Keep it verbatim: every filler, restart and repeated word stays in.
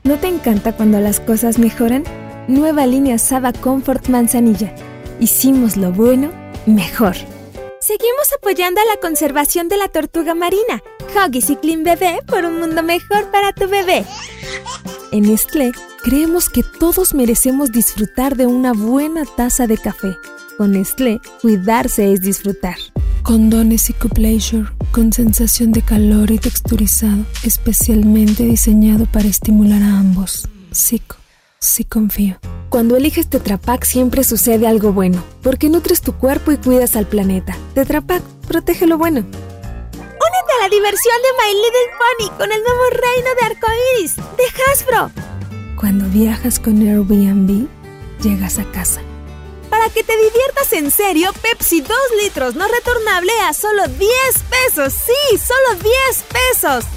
¿No te encanta cuando las cosas mejoran? Nueva línea Saba Comfort Manzanilla. Hicimos lo bueno mejor. Seguimos apoyando a la conservación de la tortuga marina. Huggies y Clean Bebé por un mundo mejor para tu bebé. En Nestlé, creemos que todos merecemos disfrutar de una buena taza de café. Con Nestlé, cuidarse es disfrutar. Condones Psycho-Pleasure, con sensación de calor y texturizado, especialmente diseñado para estimular a ambos. Psycho, sí confío. Cuando eliges Tetra Pak siempre sucede algo bueno, porque nutres tu cuerpo y cuidas al planeta. Tetra Pak, protege lo bueno. Únete a la diversión de My Little Pony con el nuevo reino de arcoíris de Hasbro. Cuando viajas con Airbnb, llegas a casa. Para que te diviertas en serio, Pepsi dos litros no retornable a solo diez pesos. Sí, solo diez pesos.